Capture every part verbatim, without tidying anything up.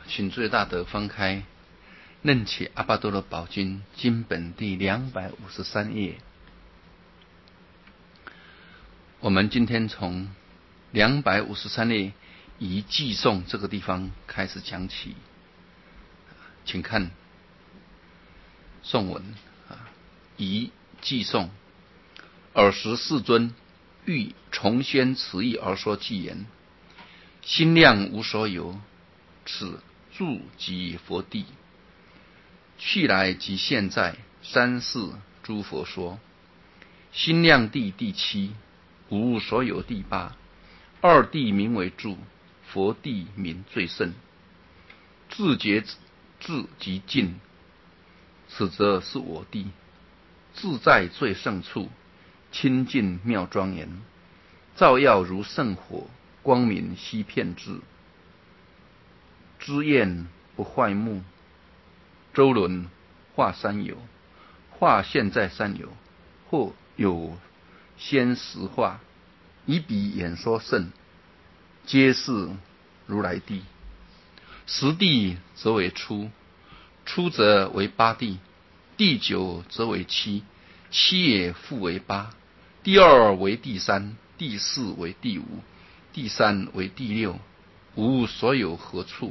请最大德翻开《楞伽阿跋多罗宝经》经本第两百五十三页。我们今天从两百五十三页以寄送这个地方开始讲起，请看颂文啊，以寄送。尔时世尊欲重宣此义而说偈言：心量无所有，此住即佛地，去来即现在，三世诸佛说。心量地第七，无物所有第八，二地名为住，佛地名最胜。自觉自即尽，此则是我地，自在最胜处，清净妙庄严，照耀如圣火，光明悉遍至。知焰不坏目，周轮化三有，化现在三有，或有先实化，以彼演说圣，皆是如来地。十地则为初，初则为八地，第九则为七，七也复为八，第二为第三，第四为第五，第三为第六，无物所有何处？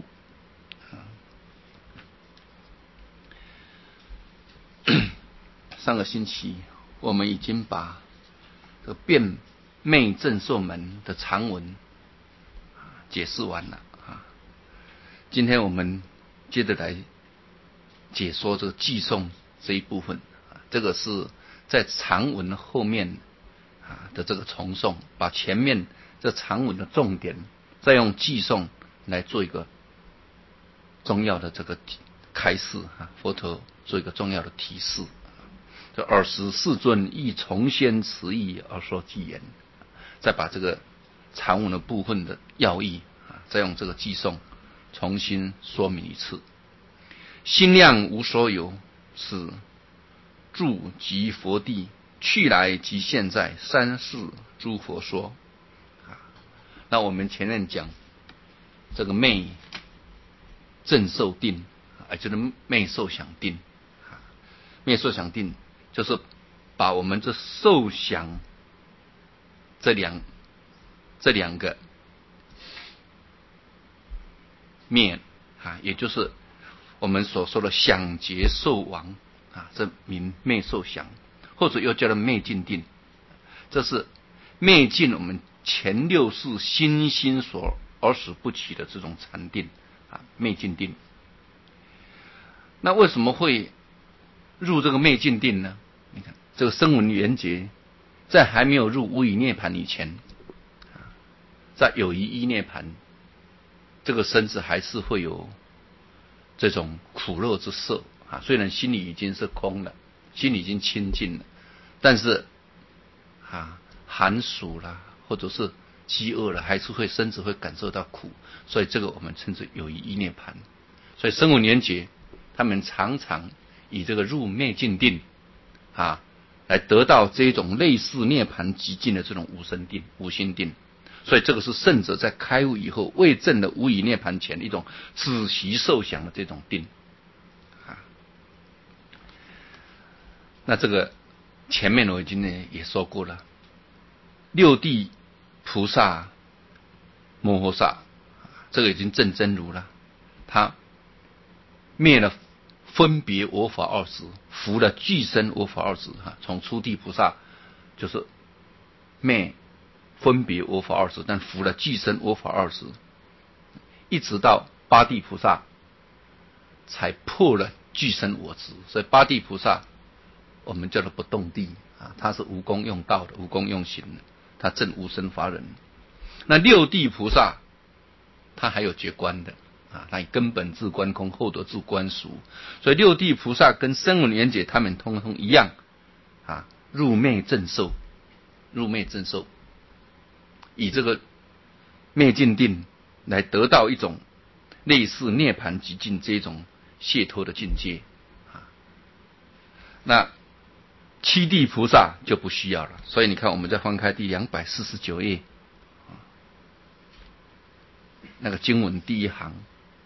上个星期我们已经把这个辩昧正受门的长文解释完了啊。今天我们接着来解说这个寄送这一部分，这个是在长文后面啊的这个重诵，把前面这长文的重点再用寄送来做一个重要的这个开示啊，佛陀做一个重要的提示。这尔时世尊亦重宣此义而说偈言，再把这个长文的部分的要义啊，再用这个寄送重新说明一次。心量无所有，此住即佛地，去来即现在，三世诸佛说。啊，那我们前面讲这个昧正受定，啊，就是昧受想定。啊，昧受想定就是把我们这受想这两这两个面啊，也就是我们所说的想劫受亡啊，这名昧受想，或者又叫做昧尽定。这是昧尽我们前六世心心所而使不起的这种禅定啊，昧尽定。那为什么会入这个昧尽定呢？你看这个声闻缘觉在还没有入无余涅盘以前，在有余一涅盘，这个身子还是会有这种苦乐之色啊。虽然心里已经是空了，心里已经清净了，但是啊寒暑啦，或者是饥饿了，还是会身子会感受到苦，所以这个我们称之有余一涅盘。所以声闻缘觉他们常常以这个入昧尽定啊，来得到这种类似涅盘极尽的这种无生定、无心定。所以这个是圣者在开悟以后未证的无余涅盘前一种止息受想的这种定啊。那这个前面我已经呢也说过了，六地菩萨摩诃萨这个已经证真如了，他灭了分别我法二执，伏了俱生我法二执哈。从初地菩萨就是灭分别我法二执，但伏了俱生我法二执，一直到八地菩萨才破了俱生我执。所以八地菩萨我们叫做不动地啊，他是无功用道的，无功用行的，他证无生法忍。那六地菩萨他还有觉观的啊，他以根本自观空，后得自观俗。所以六地菩萨跟声闻缘觉他们通通一样啊，入昧正受，入昧正受，以这个昧尽定来得到一种类似涅盘极尽这种解脱的境界啊。那七地菩萨就不需要了。所以你看，我们再翻开第两百四十九页，那个经文第一行。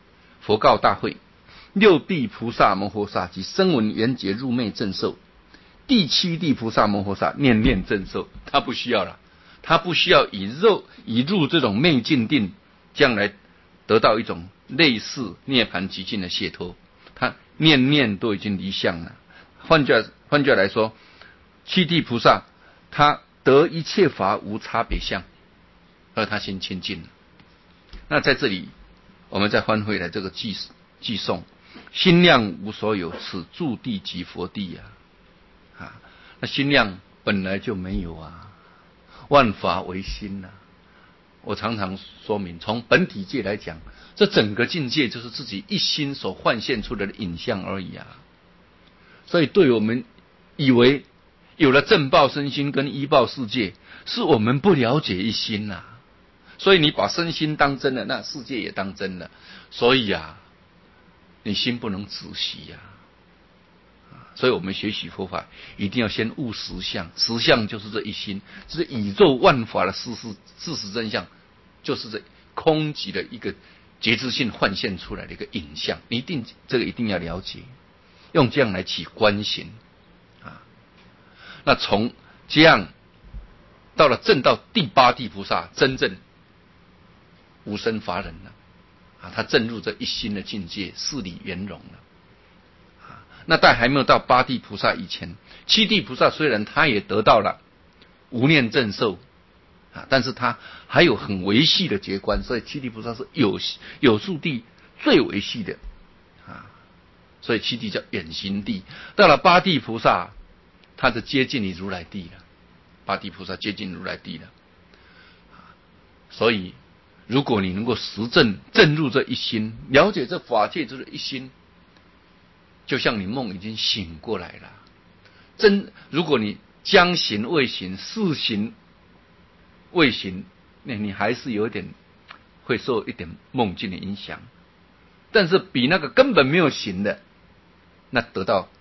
佛告大会：六地菩萨摩诃萨及声闻缘觉入昧正受，第七地菩萨摩诃萨念念正受。他不需要了，他不需要以肉以入这种昧境定，将来得到一种类似涅槃极境的解脱。他念念都已经离相了。换句换句来说，七地菩萨他得一切法无差别相，而他心清净了。那在这里，我们再翻回来这个偈偈颂：心量无所有，此住地即佛地啊！啊，那心量本来就没有啊，万法唯心啊。我常常说明，从本体界来讲，这整个境界就是自己一心所幻现出来的影像而已啊。所以，对我们以为有了正报身心跟依报世界，是我们不了解一心呐、啊。所以你把身心当真了，那世界也当真了。所以啊，你心不能仔细呀、啊。所以我们学习佛法，一定要先悟实相。实相就是这一心，这是宇宙万法的事实事实真相，就是这空寂的一个觉知性幻现出来的一个影像。你一定这个一定要了解，用这样来起观行啊。那从这样到了证到第八地菩萨，真正无生法忍了啊，他证入这一心的境界，事理圆融了啊。那在还没有到八地菩萨以前，七地菩萨虽然他也得到了无念正受啊，但是他还有很维系的觉观，所以七地菩萨是有有数地最维系的啊，所以七地叫远行地。到了八地菩萨，他就接近于如来地了，八地菩萨接近如来地了，所以。如果你能够实证证入这一心，了解这法界就是一心，就像你梦已经醒过来了。真，如果你将行未醒，事行未醒，那你还是有点会受一点梦境的影响。但是比那个根本没有醒的，那得到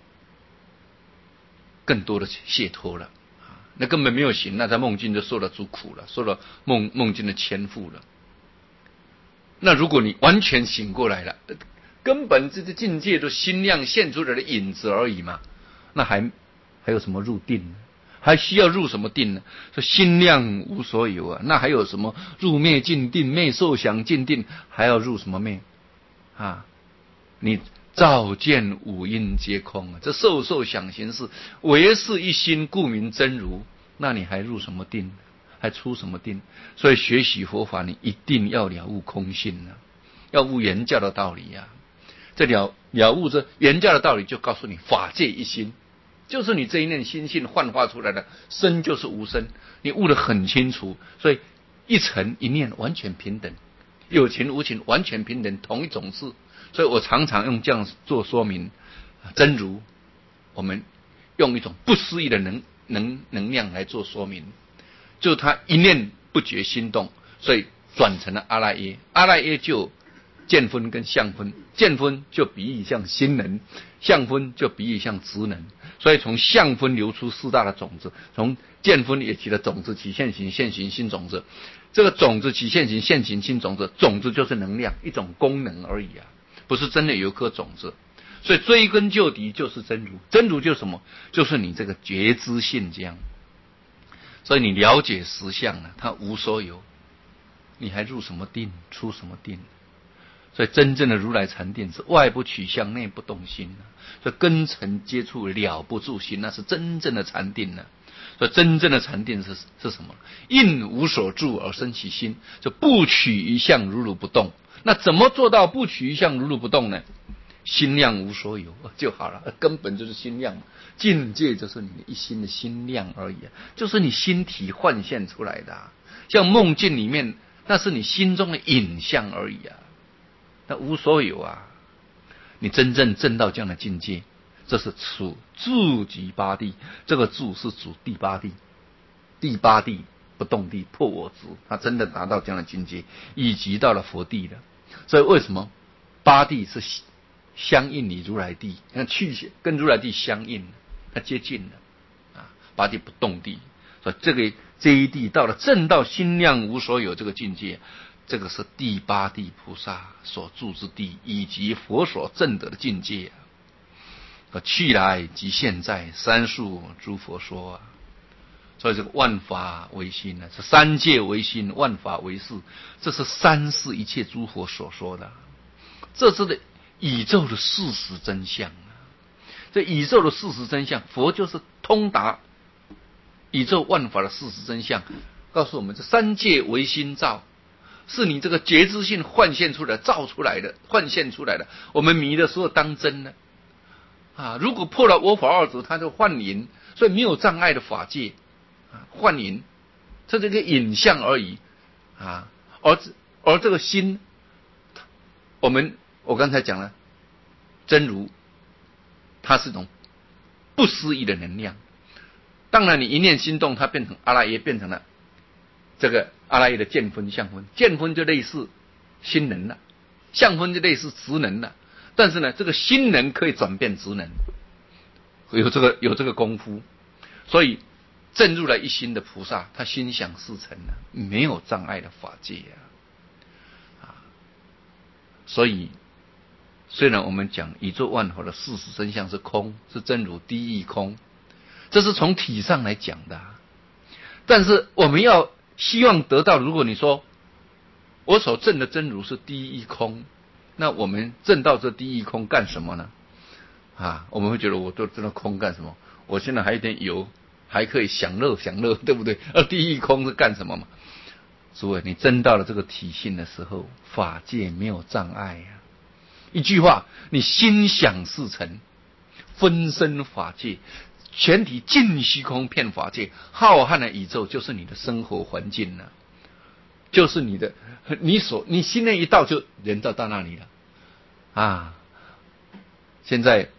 更多的解脱了。那根本没有醒，那在梦境就受了诸苦了，受了梦梦境的牵附了。那如果你完全醒过来了，根本这个境界都心量现出来的影子而已嘛，那还还有什么入定呢？还需要入什么定呢？说心量无所有啊，那还有什么入灭尽定、灭受想尽定，还要入什么灭啊？你照见五阴皆空啊，这受受想行识唯是一心，故名真如，那你还入什么定？还出什么定？所以学习佛法，你一定要了悟空性啊，要悟原教的道理啊。这了了悟这原教的道理，就告诉你法界一心，就是你这一念心性幻化出来的，生就是无生，你悟得很清楚。所以一尘一念完全平等，有情无情完全平等，同一种事。所以我常常用这样做说明，真如我们用一种不思议的能能能量来做说明。就他一念不觉心动，所以转成了阿赖耶。阿赖耶就见分跟相分，见分就比喻像心能，相分就比喻像执能。所以从相分流出四大的种子，从见分也起了种子，起现行，现行新种子。这个种子起现行，现行新种子，种子就是能量，一种功能而已啊，不是真的有一颗种子。所以追根究底就是真如，真如就是什么？就是你这个觉知性这样。所以你了解实相了，它无所有，你还入什么定，出什么定？所以真正的如来禅定是外不取相，内不动心。所以根尘接触了不住心，那是真正的禅定了。所以真正的禅定是是什么？应无所住而生其心，就不取一相，如如不动。那怎么做到不取一相，如如不动呢？心量无所有就好了，根本就是心量，境界就是你的一心的心量而已啊，就是你心体幻现出来的啊。像梦境里面，那是你心中的影像而已啊，那无所有啊。你真正证到这样的境界，这是处住即八地，这个住是指第八地，第八地不动地破我执，他真的达到这样的境界，以及到了佛地了。所以为什么八地是相应你如来地，那去跟如来地相应，它接近了啊，八地不动地。所以这个这一地到了正到心量无所有这个境界， 这个是第八地菩萨所住之地，以及佛所证得的境界啊。去来即现在，三数诸佛说啊。所以这个万法唯心呢，是三界唯心，万法唯识，这是三世一切诸佛所说的，这是的宇宙的事实真相啊。这宇宙的事实真相，佛就是通达宇宙万法的事实真相，告诉我们这三界唯心造，是你这个觉知性幻现出来、造出来的、幻现出来的。我们迷的时候当真呢？啊，如果破了我法二执，它就幻影，所以没有障碍的法界啊，幻影，这是个影像而已啊。而而这个心，我们我刚才讲了，真如，它是一种不思议的能量。当然，你一念心动，它变成阿赖耶，变成了这个阿赖耶的见分、相分。见分就类似心能了，相分就类似职能了。但是呢，这个心能可以转变职能，有这个有这个功夫，所以证入了一心的菩萨，他心想事成了，没有障碍的法界啊。啊，所以虽然我们讲宇宙万法的事实真相是空，是真如第一空，这是从体上来讲的啊。但是我们要希望得到，如果你说我所证的真如是第一空，那我们证到这第一空干什么呢？啊，我们会觉得我都证到空干什么？我现在还有点油，还可以享乐享乐，对不对？而第一空是干什么嘛？诸位，你证到了这个体性的时候，法界没有障碍啊。一句话，你心想事成，分身法界，全体尽虚空遍法界，浩瀚的宇宙就是你的生活环境了、啊，就是你的，你所你心念一到就人到到那里了啊！现在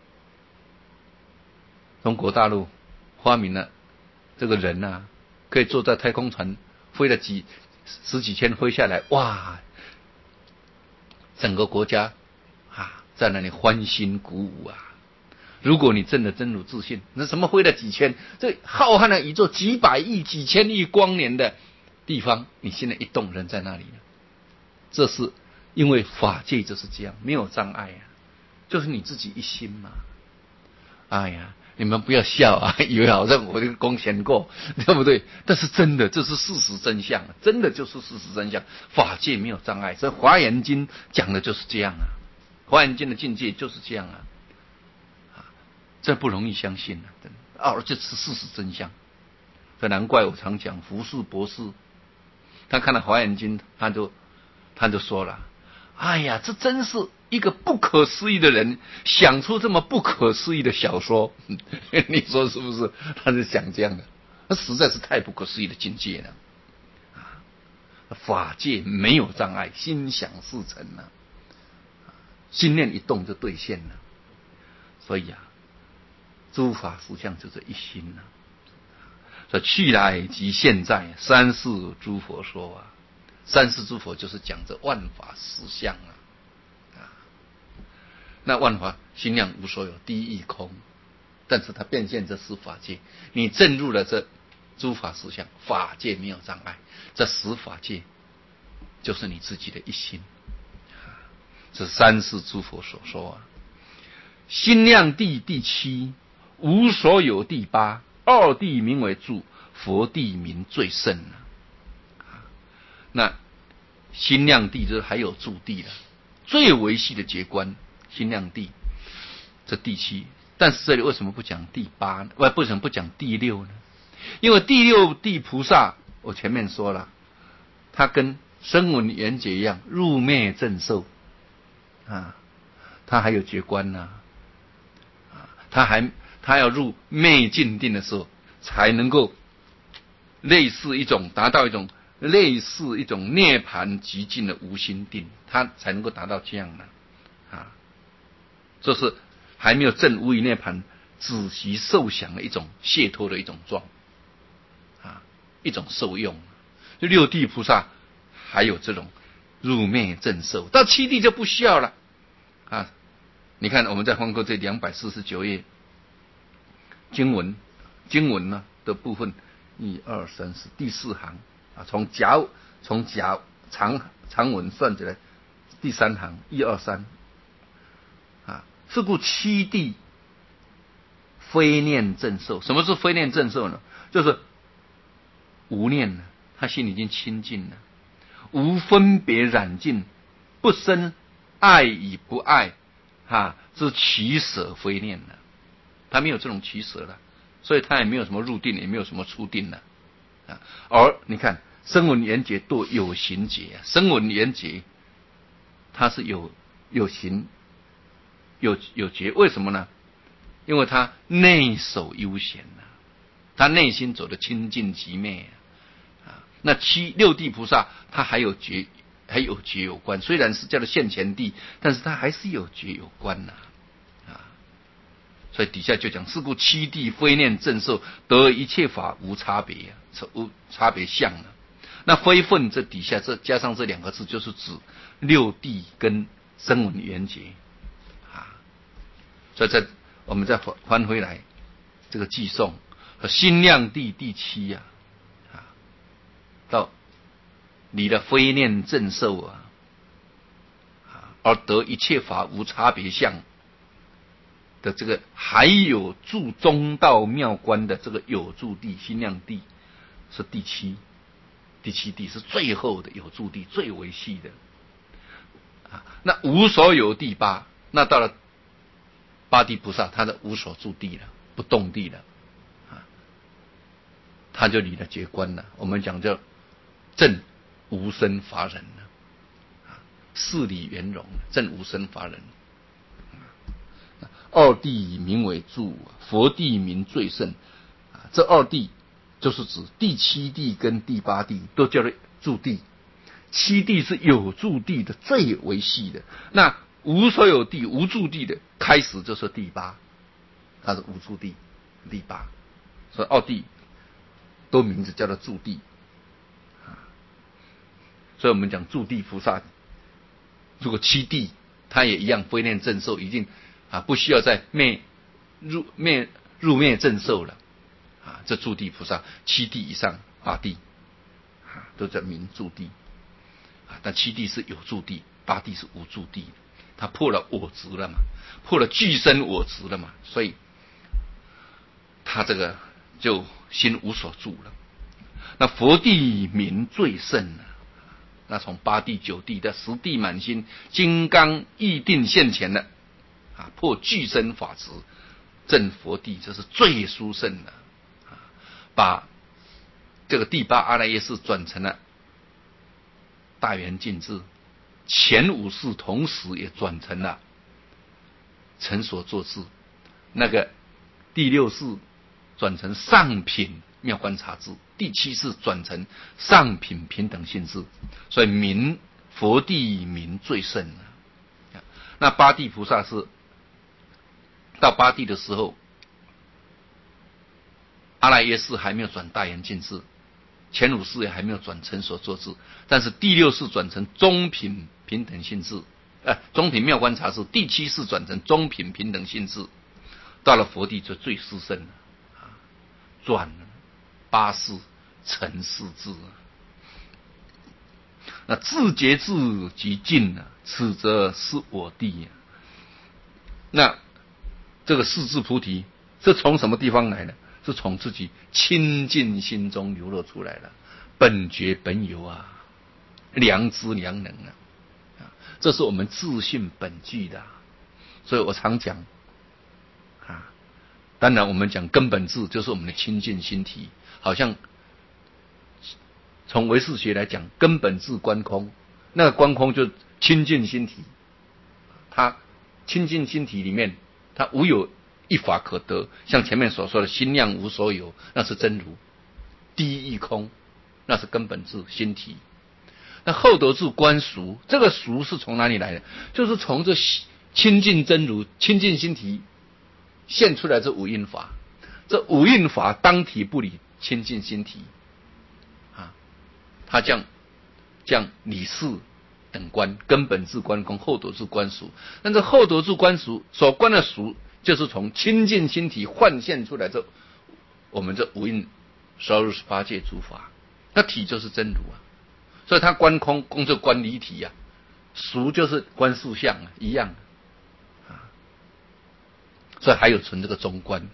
中国大陆发明了这个人啊，可以坐在太空船飞了几十几天飞下来，哇！整个国家啊在那里欢欣鼓舞啊！如果你真的真如自信，那什么飞了几千，这浩瀚的宇宙几百亿、几千亿光年的地方，你现在一动，人在那里了。这是因为法界就是这样，没有障碍啊，就是你自己一心嘛。哎呀，你们不要笑啊，以为好像我这个功嫌过，对不对？但是真的，这是事实真相，真的就是事实真相。法界没有障碍，所以《华严经》讲的就是这样啊，《华严经》的境界就是这样啊。这不容易相信啊，真的，而这是事实真相。这难怪我常讲，胡适博士，他看了《华严经》，他就他就说了：“哎呀，这真是一个不可思议的人，想出这么不可思议的小说。”你说是不是？他是想这样的，那实在是太不可思议的境界了。啊，法界没有障碍，心想事成了，心念一动就兑现了。所以啊，诸法实相就这一心了。说去来即现在，三世诸佛说啊，三世诸佛就是讲这万法实相啊，啊，那万法心量无所有，第一义空，但是它变现这十法界，你证入了这诸法实相，法界没有障碍，这十法界就是你自己的一心，这三世诸佛所说啊。心量地第七，无所有第八。二地名为住，佛地名最胜啊。那心量地就是还有住地了，最维系的结观，心量地这第七。但是这里为什么不讲第八呢？为什么不讲第六呢？因为第六地菩萨，我前面说了，他跟声闻缘觉一样，入灭正受啊，他还有觉观呢、啊，啊，他还。他要入灭尽定的时候，才能够类似一种达到一种类似一种涅槃极尽的无心定，他才能够达到这样的啊，这是还没有证无余涅槃，止息受想的一种解脱的一种状啊，一种受用。就六地菩萨还有这种入灭正受，到七地就不需要了啊。你看我们在翻过这两百四十九页。经文，经文呢的部分，一二三四，第四行啊，从甲从甲长长文算起来，第三行一二三，啊，是故七地非念正受。什么是非念正受呢？就是无念了，他心里已经清净了，无分别染净，不生爱与不爱，哈，是取舍非念了。他没有这种取舍了，所以他也没有什么入定，也没有什么出定了。啊，而你看声闻缘觉都有行觉，声闻缘觉它是有有行有有觉，为什么呢？因为他内守悠闲啊，他内心走的清净极昧啊。那七六地菩萨他还有觉，还有觉有关，虽然是叫做现前地，但是他还是有觉有关呐啊。所以底下就讲，是故七地非念正受，得一切法无差别啊，无差别相啊。那非分这底下这加上这两个字，就是指六地跟声闻缘觉啊。所以在我们再翻回来这个寄颂和心量地第七呀 啊, 啊，到你的非念正受啊，啊，而得一切法无差别相的这个，还有住中道妙观的这个有住地心量地是第七。第七地是最后的有住地，最维系的啊。那无所有地八，那到了八地菩萨，他的无所住地了，不动地了啊，他就离了觉观了。我们讲叫正无生法忍了啊，事理圆融，正无生法忍。二地名为住，佛地名最胜啊。这二地就是指第七地跟第八地都叫做住地，七地是有住地的最维系的，那无所有地无住地的开始就是第八，它是无住地第八，所以二地都名字叫做住地啊。所以我们讲住地菩萨，如果七地他也一样非念正受，已经啊不需要再灭入灭入灭正受了。啊，这住地菩萨七地以上八地啊，都叫名住地啊。但七地是有住地，八地是无住地，他破了我执了嘛，破了具身我执了嘛，所以他这个就心无所住了。那佛地名最胜了，那从八地九地的十地满心，金刚意定现前了啊，破具身法执，正佛地，这是最殊胜的。把这个第八阿赖耶识转成了大圆净智，前五识同时也转成了成所作智，那个第六识转成上品妙观察智，第七识转成上品平等性智，所以名佛地名最胜啊。那八地菩萨是到八地的时候，阿赖耶识还没有转大圆净智，前五识也还没有转成所作智，但是第六识转成中品平等性智，呃，中品妙观察智，第七识转成中品平等性智，到了佛地就最殊胜了啊，转八识成四智，那自觉智即尽了，此则是我地啊。那这个四智菩提是从什么地方来的？是从自己清净心中流露出来了，本觉本有啊，良知良能啊，这是我们自信本具的、啊。所以我常讲啊，当然我们讲根本智就是我们的清净心体，好像从唯识学来讲，根本智观空，那个观空就清净心体，它清净心体里面，它无有一法可得，像前面所说的心量无所有，那是真如；第一义空，那是根本智心体。那后得智观俗，这个俗是从哪里来的？就是从这清净真如、清净心体现出来这五蕴法，这五蕴法当体不离清净心体啊，它这样这样理事等观，根本智观空，后得智观俗。但这后得智观俗所观的俗，就是从清净心体幻现出来这我们这五蕴十二入十八界诸法，那体就是真如啊。 所以他观空，空就观离体啊，俗就是观事相啊，一样啊。所以还有存这个中观。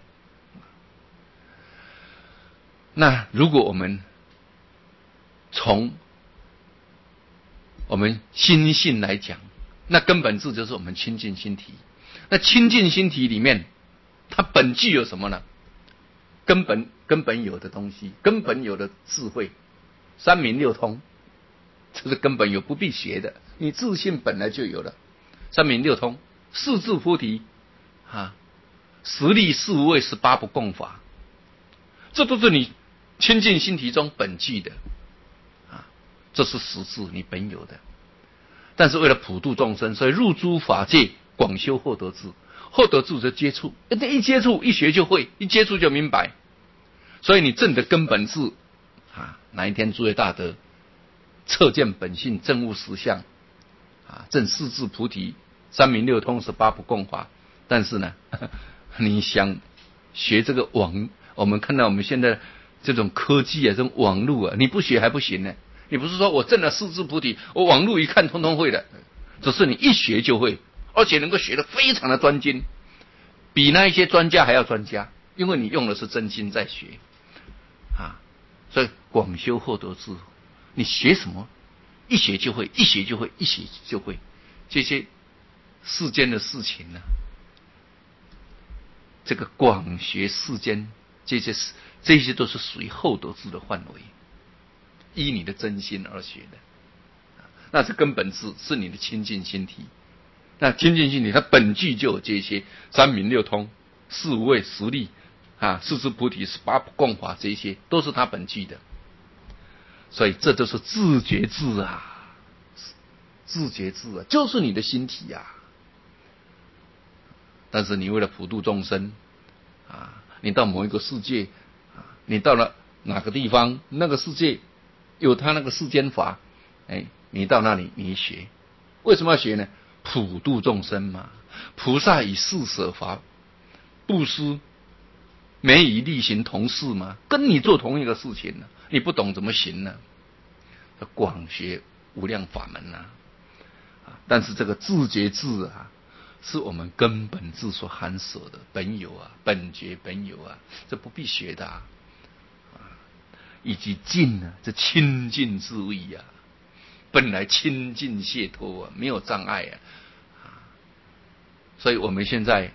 那如果我们从我们心性来讲，那根本智就是我们清净心体。那清净心体里面，它本具有什么呢？根本根本有的东西，根本有的智慧，三明六通，这是根本有，不必学的。你自信本来就有了，三明六通，四智菩提啊，十力四无畏，十八不共法，这都是你清净心体中本具的啊，这是实质你本有的。但是为了普度众生，所以入诸法界，广修获得智。获得智就接触，一接触一学就会，一接触就明白。所以你证的根本智啊，哪一天诸位大德彻见本性，证悟实相啊，证四智菩提，三明六通，十八不共法。但是呢，呵呵你想学这个网，我们看到我们现在这种科技啊，这种网络啊，你不学还不行呢。你不是说我证了四智菩提，我网络一看通通会的，只是你一学就会，而且能够学得非常的专精，比那一些专家还要专家，因为你用的是真心在学啊。所以广修获得智，你学什么一学就会，一学就会，一学就会。这些世间的事情呢，这个广学世间这些事，这些都是属于厚德智的范围，依你的真心而学的，那是根本智，是你的清净心体。那清净心体它本具就有这些三明六通、四无畏、十力啊、四智菩提、十八不共法，这些都是它本具的。所以这就是自觉智啊，自觉智啊，就是你的心体啊。但是你为了普度众生啊，你到某一个世界啊，你到了哪个地方，那个世界有他那个世间法，哎，你到那里你学，为什么要学呢？普度众生嘛。菩萨以四舍法布施，每以力行同事嘛，跟你做同一个事情呢，你不懂怎么行呢？广学无量法门啊，但是这个自觉智啊，是我们根本智所含舍的本有啊，本觉本有啊，这不必学的啊。以及净啊，这清净智慧啊，本来清净解脱啊，没有障碍啊。所以我们现在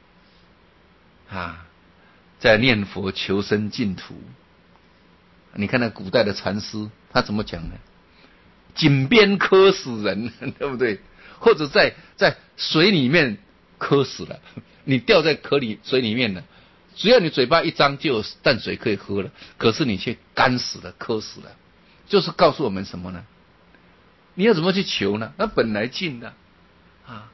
啊，在念佛求生净土。你看那古代的禅师，他怎么讲呢？井边磕死人，对不对？或者在在水里面磕死了，你掉在河里水里面了，只要你嘴巴一张就有淡水可以喝了，可是你却干死了，渴死了，就是告诉我们什么呢？你要怎么去求呢？那本来净的啊。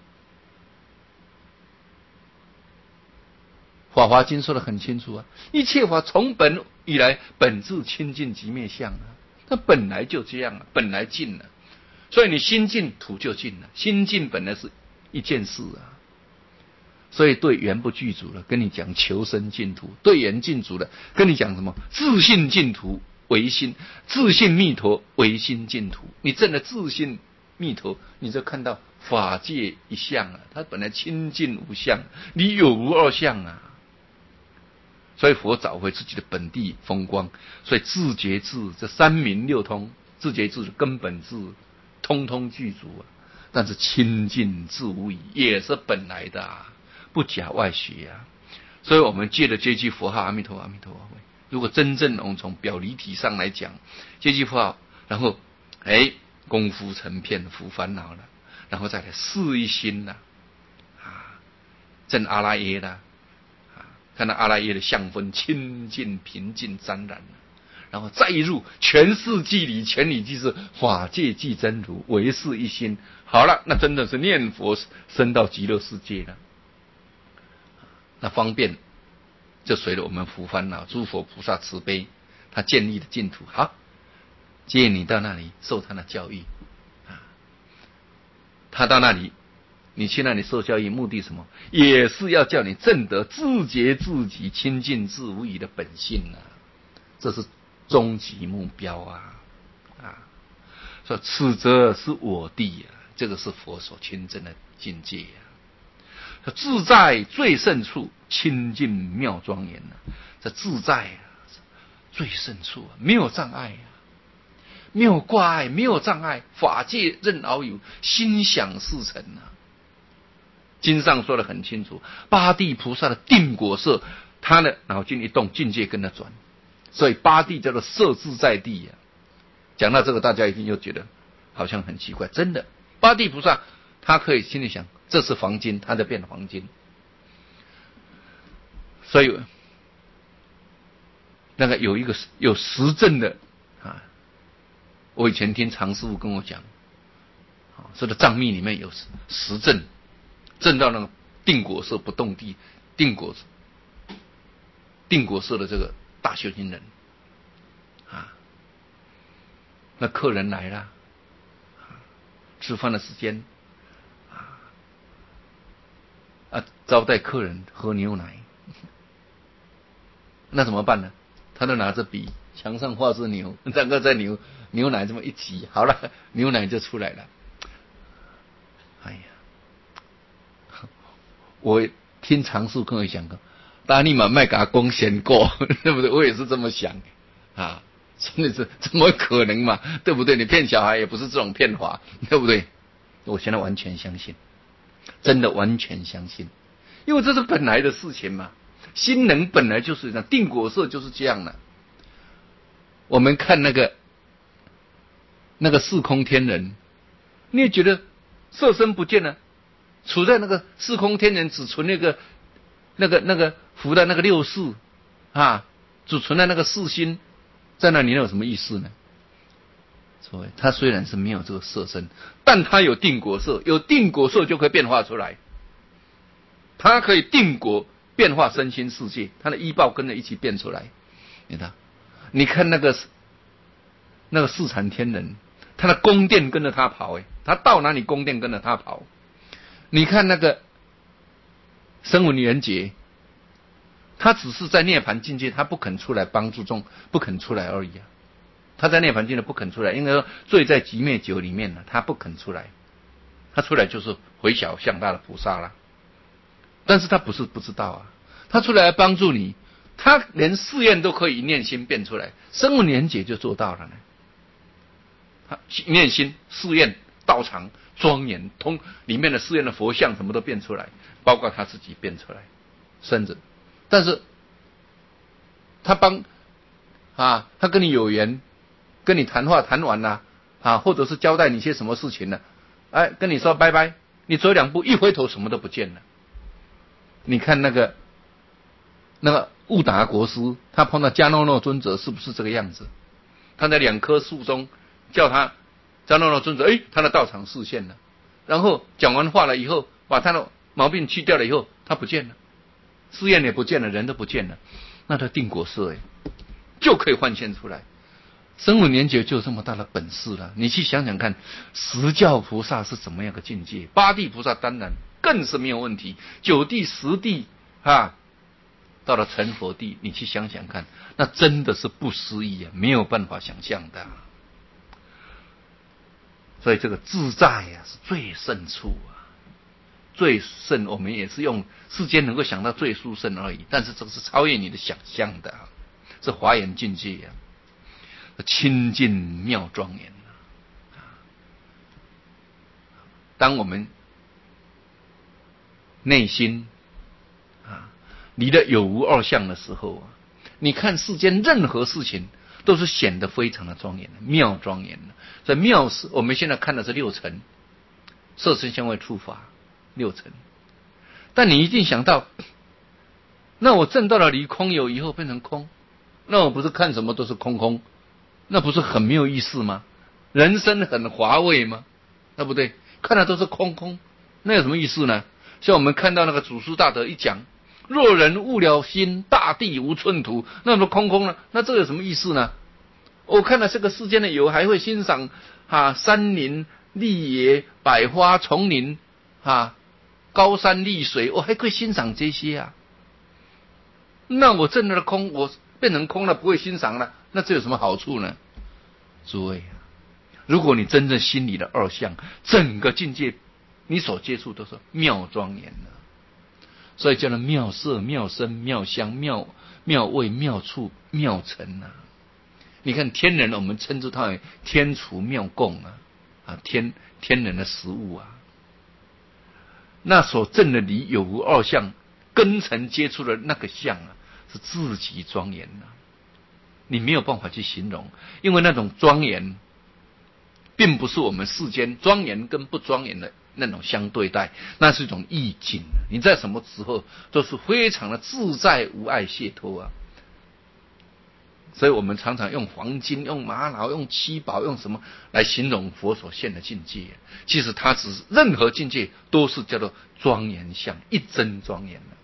法华经说得很清楚啊，一切法从本以来本自清净即灭相啊，它本来就这样啊，本来净了，所以你心净土就净了，心净本来是一件事啊。所以对缘不具足了，跟你讲求生净土；对缘尽足了，跟你讲什么自信净土为心，自信弥陀为心净土。你证了自信弥陀，你就看到法界一相啊，它本来清净无相，你有无二相啊。所以佛找回自己的本地风光，所以自觉智这三明六通，自觉智的根本智通通具足啊。但是清净自无疑，也是本来的啊，不假外学啊。所以我们借着这句佛号阿弥陀阿弥陀佛，如果真正我们从表里体上来讲，这句佛号，然后哎功夫成片，伏烦恼了，然后再来事一心了啊，证阿赖耶了。看到阿赖耶的相分清净平静沾染，然后再入全世纪里，全理即是法界即真如，唯是一心。好了，那真的是念佛升到极乐世界了。那方便就随着我们伏烦恼，诸佛菩萨慈悲，他建立的净土，好，接你到那里受他的教育啊。他到那里，你去那里受教育，目的什么？也是要叫你证得自觉自己清净自无疑的本性啊，这是终极目标啊啊！ 说此则是我地呀、啊，这个是佛所亲证的境界呀、啊。说自在最胜处，清净妙庄严呐、啊。这自在啊，最胜处啊，没有障碍啊，没有挂碍，没有障碍，法界任遨游，心想事成啊。经上说得很清楚，八地菩萨的定果色，他的脑筋一动，境界跟他转，所以八地叫做色自在地呀、啊。讲到这个，大家一定又觉得好像很奇怪，真的，八地菩萨他可以心里想，这是黄金，他在变黄金，所以那个有一个有实证的啊，我以前听常师傅跟我讲，啊，说的藏密里面有实证，证到那个定果色不动地，定果定果色的这个大修行人啊。那客人来了，吃饭的时间啊，招待客人喝牛奶，那怎么办呢？他就拿着笔，墙上画只牛，然后在牛牛奶这么一挤，好了，牛奶就出来了。哎呀，我听常叔跟我讲过，大立马卖给他贡献过，对不对？我也是这么想啊。真的是怎么可能嘛？对不对？你骗小孩也不是这种骗法，对不对？我现在完全相信，真的完全相信，因为这是本来的事情嘛。心能本来就是这样，定果色就是这样的。我们看那个那个四空天人，你也觉得色身不见了，处在那个四空天人只存那个那个那个浮的那个六识啊，只存在那个四心。在那里有什么意思呢？所以他虽然是没有这个色身，但他有定果色，有定果色就可以变化出来，他可以定果变化身心世界，他的依报跟着一起变出来。你看，你看那个那个四禅天人，他的宫殿跟着他跑，哎，他到哪里宫殿跟着他跑。你看那个声闻缘觉，他只是在涅槃境界，他不肯出来帮助众，不肯出来而已啊。他在涅槃境界不肯出来，应该说醉在寂灭酒里面了，他不肯出来。他出来就是回小向大的菩萨了。但是他不是不知道啊，他出来帮助你，他连誓愿都可以一念心变出来，声闻缘觉就做到了呢。他一念心、誓愿、道场、庄严，通里面的誓愿的佛像什么都变出来，包括他自己变出来，甚至。但是他帮啊，他跟你有缘，跟你谈话谈完了啊，或者是交代你些什么事情呢？哎，跟你说拜拜，你走两步一回头什么都不见了。你看那个那个悟达国师，他碰到迦诺诺尊者是不是这个样子？他在两棵树中叫他迦诺诺尊者，哎，他的道场示现了。然后讲完话了以后，把他的毛病去掉了以后，他不见了。誓愿也不见了，人都不见了，那他定果色哎，就可以幻现出来。声闻缘觉就有这么大的本事了，你去想想看，十教菩萨是怎么样的境界？八地菩萨当然更是没有问题，九地、十地啊，到了成佛地，你去想想看，那真的是不思议啊，没有办法想象的、啊。所以这个自在啊，是最胜处啊。最胜，我们也是用世间能够想到最殊胜而已，但是这个是超越你的想象的、啊，是华严境界啊，清净妙庄严啊。当我们内心啊离了有无二相的时候啊，你看世间任何事情都是显得非常的庄严的，妙庄严的。在妙是我们现在看的是六尘，色身香味触法。六尘，但你一定想到，那我证到了离空有以后变成空，那我不是看什么都是空空，那不是很没有意思吗？人生很乏味吗？对不对？看的都是空空，那有什么意思呢？像我们看到那个祖师大德一讲，若人悟了心，大地无寸土，那么空空呢？那这有什么意思呢？我看了这个世间的有还会欣赏啊，山林绿野、百花丛林啊。高山丽水，我还可以欣赏这些啊。那我证了空，我变成空了，不会欣赏了，那这有什么好处呢？诸位啊， 如果你真正心里的二相，整个境界你所接触都是妙庄严的，所以叫做妙色、妙声、妙香、妙妙味、妙处、妙尘啊。你看天人，我们称之它为天厨妙供啊，啊天天人的食物啊。那所证的理有无二相，根尘接触的那个相啊，是至极庄严的、啊，你没有办法去形容，因为那种庄严，并不是我们世间庄严跟不庄严的那种相对待，那是一种意境。你在什么时候都是非常的自在无碍解脱啊。所以我们常常用黄金、用玛瑙、用七宝、用什么来形容佛所现的境界，其实它只是任何境界都是叫做庄严相，一真庄严的。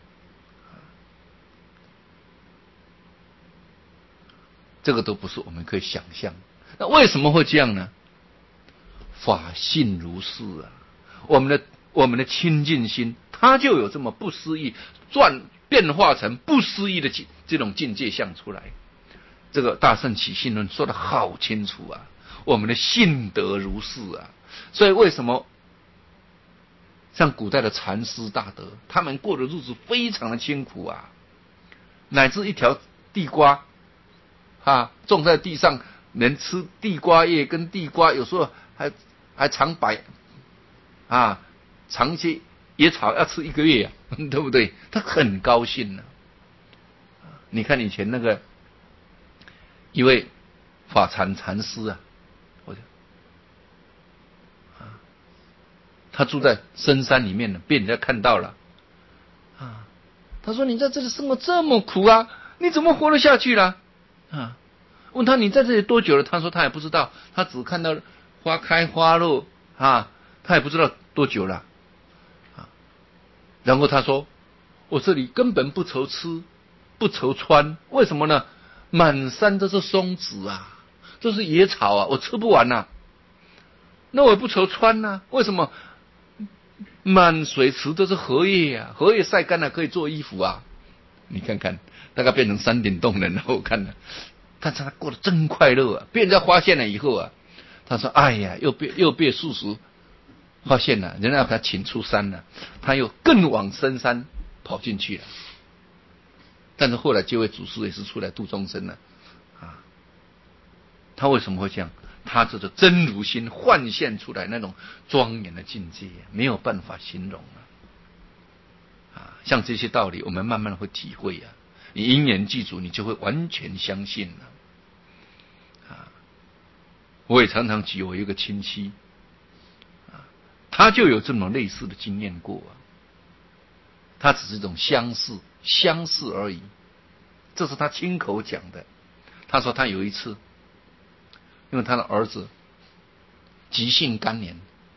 这个都不是我们可以想象。那为什么会这样呢？法性如是啊，我们的我们的清净心，它就有这么不思议，转变化成不思议的这种境界相出来。这个大圣起信论说得好清楚啊，我们的性德如是啊。所以为什么像古代的禅师大德，他们过的日子非常的辛苦啊，乃至一条地瓜啊种在地上，能吃地瓜叶跟地瓜，有时候还还尝百啊尝一些野草要吃一个月啊，对不对？他很高兴啊。你看以前那个一位法禅禅师啊，我啊，他住在深山里面呢，被人家看到了啊。他说：“你在这里生活这么苦啊，你怎么活得下去啦？”啊，问他你在这里多久了？他说他也不知道，他只看到花开花落啊，他也不知道多久了啊。然后他说：“我这里根本不愁吃，不愁穿，为什么呢？满山都是松子啊，都是野草啊，我吃不完啊。那我也不愁穿啊，为什么？满水池都是荷叶啊，荷叶晒干了可以做衣服啊。你看看，大概变成山顶洞人了，我看了，但是他过得真快乐啊。被人家发现了以后啊，他说：哎呀，又被又被术士发现了，人家把他请出山了，他又更往深山跑进去了。但是后来这位祖师也是出来度众生了啊。他为什么会这样？他这个真如心幻现出来那种庄严的境界，没有办法形容啊。啊，像这些道理，我们慢慢会体会啊。你因缘记住，你就会完全相信了。啊，我也常常举我一个亲戚，啊，他就有这种类似的经验过啊。他只是一种相似，相似而已。这是他亲口讲的。他说他有一次，因为他的儿子急性肝炎，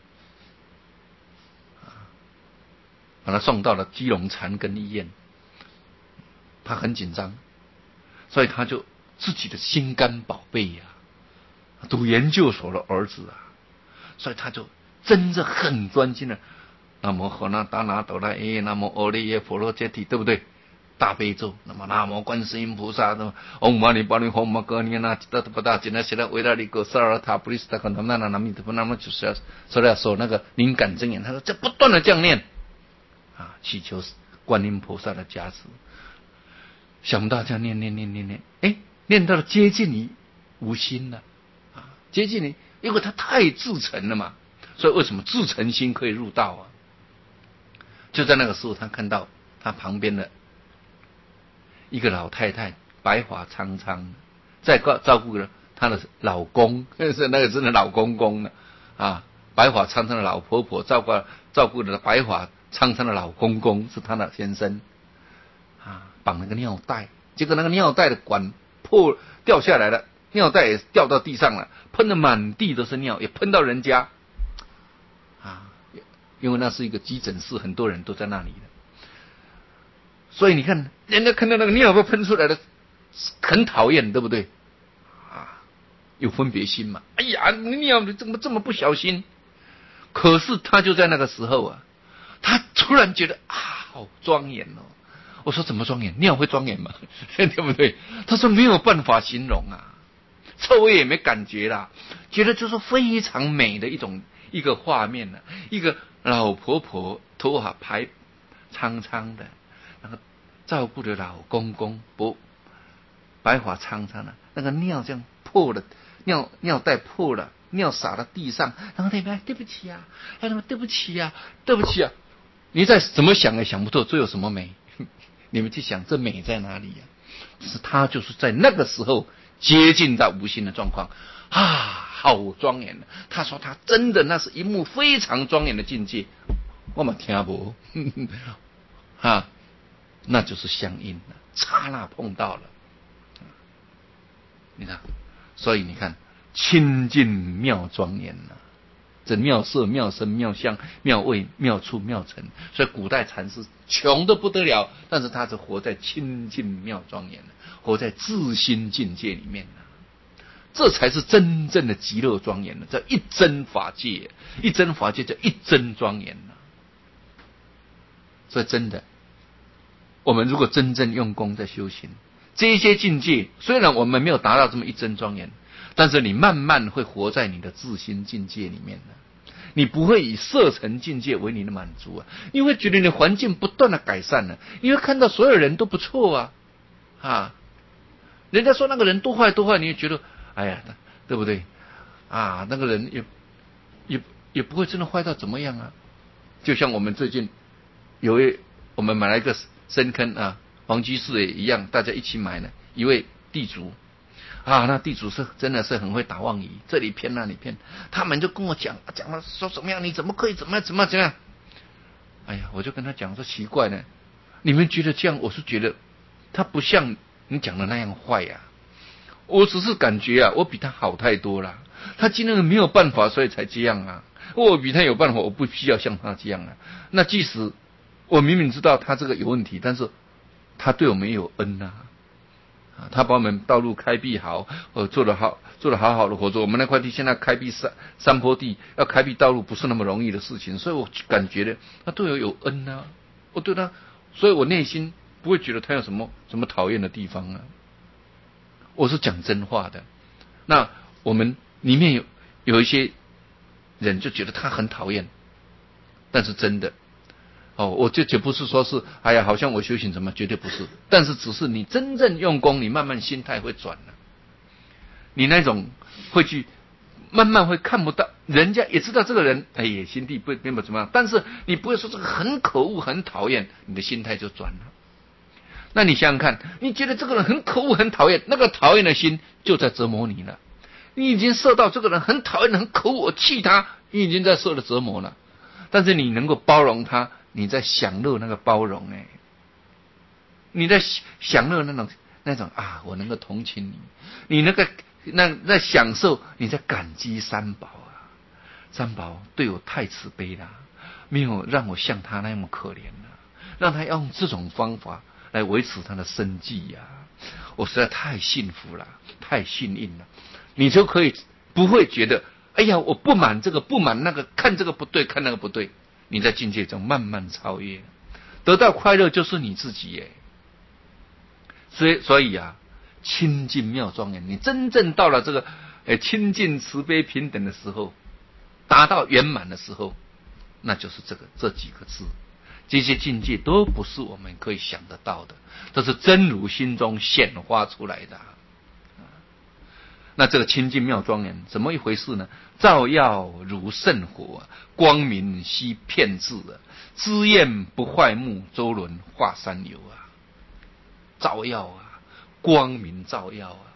把他送到了基隆长庚医院，他很紧张，所以他就自己的心肝宝贝呀、啊，读研究所的儿子啊，所以他就真的很专心的。那么和那达那哆啦 A， 那么阿利耶婆罗揭谛，对不对？大悲咒，那么南无观世音菩萨，那么唵嘛呢叭咪吽嘛格尼那吉达不达吉那西拉维拉利格萨尔塔布利斯达可那那那弥陀佛，那么就是要说要说那个灵感真言，他说这不断的这样念啊，祈求观音菩萨的加持。想不到这样念念念念念，哎，念到了接近于无心了啊，接近于，因为他太自诚了嘛，所以为什么自诚心可以入道啊？就在那个时候，他看到他旁边的一个老太太，白发苍苍，在照顾着她的老公，是那个真的老公公了啊，白发苍苍的老婆婆照顾照顾着白发苍苍的老公公，是她的先生啊，绑了个尿袋，结果那个尿袋的管破掉下来了，尿袋也掉到地上了，喷得满地都是尿，也喷到人家啊。因为那是一个急诊室，很多人都在那里的，所以你看，人家看到那个尿被喷出来的，很讨厌，对不对？啊，有分别心嘛？哎呀，你尿你怎么这么不小心？可是他就在那个时候啊，他突然觉得啊，好庄严哦。我说怎么庄严？尿会庄严吗？对不对？他说没有办法形容啊。 臭味也没感觉啦，觉得就是非常美的一种一个画面了。一个老婆婆头发排苍苍的，那个照顾的老公公不白发苍苍的，那个尿这样破了，尿尿袋破了，尿洒到地上，然后那边对不起啊，哎，对不起啊，对不起啊，你再怎么想也想不透，这有什么美？你们去想这美在哪里呀、啊？是他就是在那个时候接近到无心的状况啊，好庄严的。他说他真的那是一幕非常庄严的境界，我嘛听不啊，那就是相应了，刹那碰到了。你看，所以你看，清净妙庄严呐、啊，这妙色、妙声、妙相、妙味、妙处、妙成。所以古代禅师穷得不得了，但是他是活在清净妙庄严的，活在自心境界里面的，这才是真正的极乐庄严的，叫一真法界，一真法界叫一真庄严呐。所以真的，我们如果真正用功在修行，这一些境界虽然我们没有达到这么一真庄严，但是你慢慢会活在你的自心境界里面的，你不会以色尘境界为你的满足啊，你会觉得你的环境不断的改善了、啊，你会看到所有人都不错啊，啊，人家说那个人多坏多坏，你也觉得哎呀，对不对啊？那个人也也也不会真的坏到怎么样啊？就像我们最近有一我们买了一个深坑啊，黄居士也一样，大家一起买呢，一位地主。啊，那地主是真的是很会打妄语，这里骗那里骗，他们就跟我讲讲了说怎么样，你怎么可以怎么样怎么样怎么样？哎呀，我就跟他讲说奇怪呢，你们觉得这样，我是觉得他不像你讲的那样坏呀、啊，我只是感觉啊，我比他好太多了，他今天没有办法，所以才这样啊，我比他有办法，我不需要像他这样啊。那即使我明明知道他这个有问题，但是他对我们也有恩啊。他把我们道路开辟好，呃，做得好，做得好好的活着。我们那块地现在开辟山山坡地，要开辟道路不是那么容易的事情，所以我感觉呢，他对我有恩啊，我对他，所以我内心不会觉得他有什么什么讨厌的地方啊。我是讲真话的。那我们里面有有一些人就觉得他很讨厌，但是真的。哦，我这就不是说是，哎呀，好像我修行怎么，绝对不是。但是只是你真正用功，你慢慢心态会转了，你那种会去慢慢会看不到，人家也知道这个人，哎呀，心地不并不怎么样，但是你不会说这个很可恶、很讨厌，你的心态就转了。那你想想看，你觉得这个人很可恶、很讨厌，那个讨厌的心就在折磨你了。你已经受到这个人很讨厌、很可恶，我气他，你已经在受了折磨了。但是你能够包容他。你在享乐那个包容哎，你在享乐那种那种啊，我能够同情你，你那个那在享受，你在感激三宝啊，三宝对我太慈悲了，没有让我像他那么可怜了，让他用这种方法来维持他的生计呀、啊，我实在太幸福了，太幸运了，你就可以不会觉得，哎呀，我不满这个不满那个，看这个不对，看那个不对。你在境界中慢慢超越，得到快乐就是你自己耶。所以，所以啊，清净妙庄严，你真正到了这个呃清净慈悲平等的时候，达到圆满的时候，那就是这个这几个字。这些境界都不是我们可以想得到的，这是真如心中显发出来的。那这个清净妙庄严怎么一回事呢？照耀如圣火，光明悉遍智啊，知焰不坏木，周轮化三流啊！照耀啊，光明照耀啊，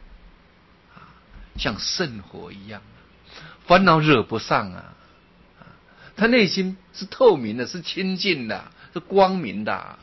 像圣火一样，烦恼惹不上啊！他内心是透明的，是清净的，是光明的、啊。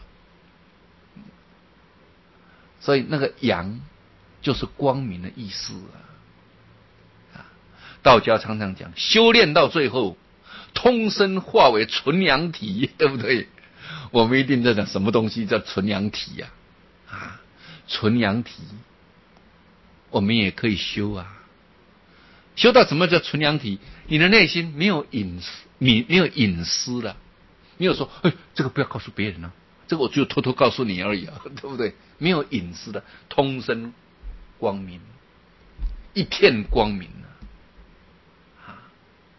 所以那个阳就是光明的意思啊！道家常常讲，修炼到最后，通身化为纯阳体，对不对？我们一定在讲什么东西叫纯阳体呀、啊？啊，纯阳体，我们也可以修啊。修到什么叫纯阳体？你的内心没有隐私，你没有隐私了，没有说，哎，这个不要告诉别人啊，这个我就偷偷告诉你而已啊，对不对？没有隐私的，通身光明。 一片光明啊，啊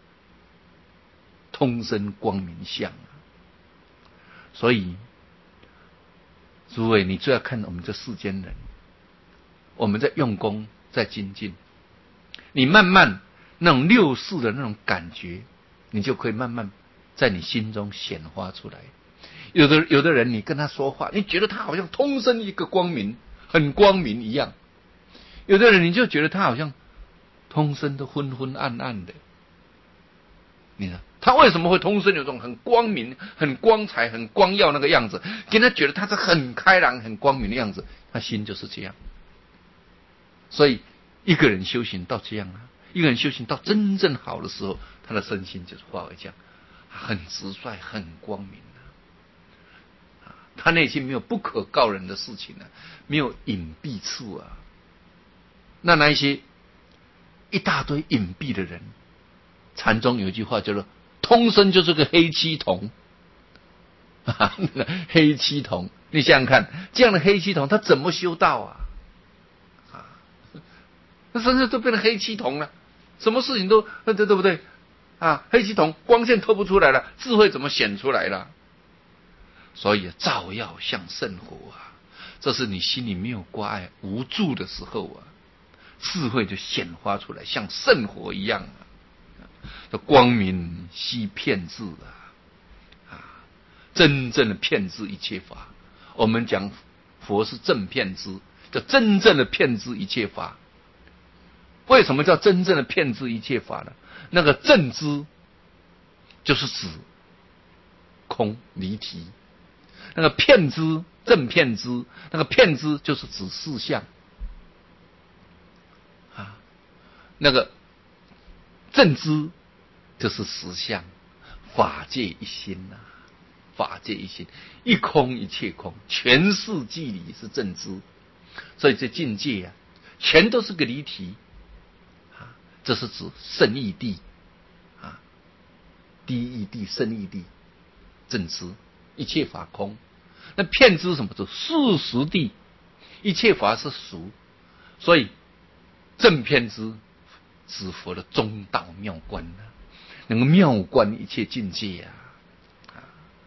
通身光明相啊。所以，诸位，你最要看我们这世间人，我们在用功，在精进，你慢慢那种六世的那种感觉，你就可以慢慢在你心中显化出来。有的有的人，你跟他说话，你觉得他好像通身一个光明，很光明一样；有的人，你就觉得他好像通身都昏昏暗暗的。你看他为什么会通身有种很光明、很光彩、很光耀那个样子？给他觉得他是很开朗、很光明的样子，他心就是这样。所以一个人修行到这样啊，一个人修行到真正好的时候，他的身心就是化为这样，很直率、很光明啊。他内心没有不可告人的事情啊，没有隐蔽处啊。那那一些一大堆隐蔽的人，禅宗有一句话叫做“通身就是个黑漆铜”，啊，那个黑漆铜，你想想看，这样的黑漆铜他怎么修道啊？啊，那身上都变成黑漆铜了，什么事情都对对不对？啊，黑漆铜光线透不出来了，智慧怎么显出来了？所以照耀像圣火啊，这是你心里没有挂碍、无助的时候啊，智慧就显发出来，像圣火一样啊。这光明悉遍智啊，啊，真正的遍知一切法。我们讲佛是正遍知，叫真正的遍知一切法。为什么叫真正的遍知一切法呢？那个正知就是指空离体，那个遍知正遍知，那个遍知就是指事相啊，那个正知就是实相，法界一心呐、啊，法界一心，一空一切空，全世际里是正知，所以这境界啊，全都是个离体啊，这是指圣义谛啊，低义谛、圣义谛，正知，一切法空。那遍知什么？是事实谛，一切法是俗，所以正遍知指佛的中道妙观啊，能够妙观一切境界啊，啊，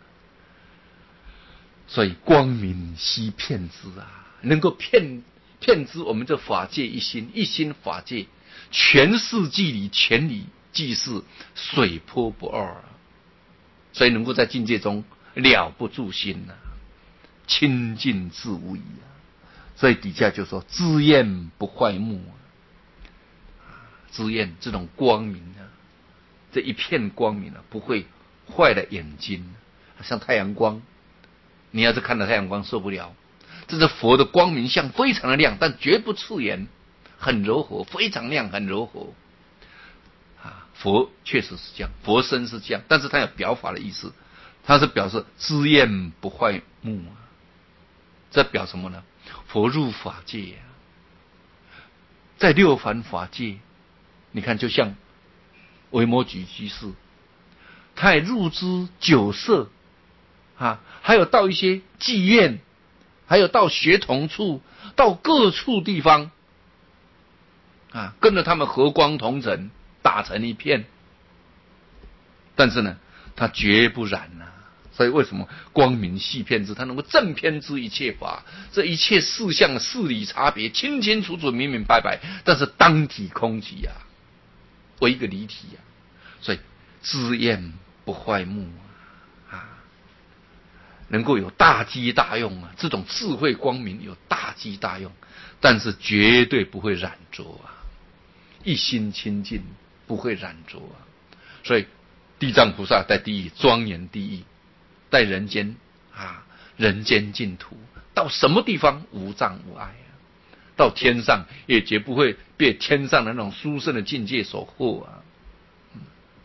所以光明悉遍知啊，能够遍遍知我们这法界一心，一心法界，全世际里全理即是水波不二啊，所以能够在境界中了不住心啊，清净自无疑啊。所以底下就说知焰不坏目啊，知焰这种光明啊，这一片光明啊，不会坏了眼睛，像太阳光，你要是看到太阳光受不了。这是佛的光明相，非常的亮，但绝不刺眼，很柔和，非常亮，很柔和啊。佛确实是这样，佛身是这样，但是他有表法的意思，他是表示知焰不坏目啊。这表什么呢？佛入法界啊，在六凡法界，你看就像维摩诘居士，他也入知酒色啊，还有到一些妓院，还有到学童处，到各处地方啊，跟着他们和光同尘，打成一片。但是呢，他绝不染呐、啊。所以为什么光明悉遍知，他能够正遍知一切法，这一切事项事理差别清清楚楚、明明白白，但是当体空体啊，为一个离体啊，所以知焰不坏目啊，啊，能够有大机大用啊，这种智慧光明有大机大用，但是绝对不会染浊啊，一心清净不会染浊啊，所以地藏菩萨在地狱庄严地狱，在人间啊，人间净土，到什么地方无障无碍啊，到天上也绝不会被天上的那种殊胜的境界所惑啊。嗯、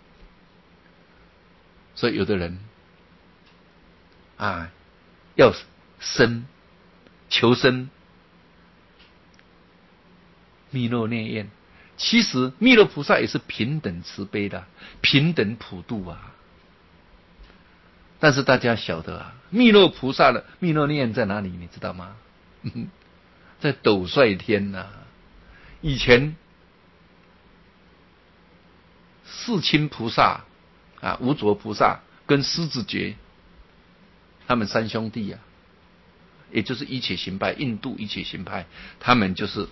所以有的人啊，要生求生弥勒内焰，其实弥勒菩萨也是平等慈悲的，平等普度啊。但是大家晓得啊，弥勒菩萨的弥勒念在哪里？你知道吗？在斗率天呐、啊。以前世亲菩萨啊，无着菩萨跟狮子觉，他们三兄弟啊，也就是一切行派，印度一切行派，他们就是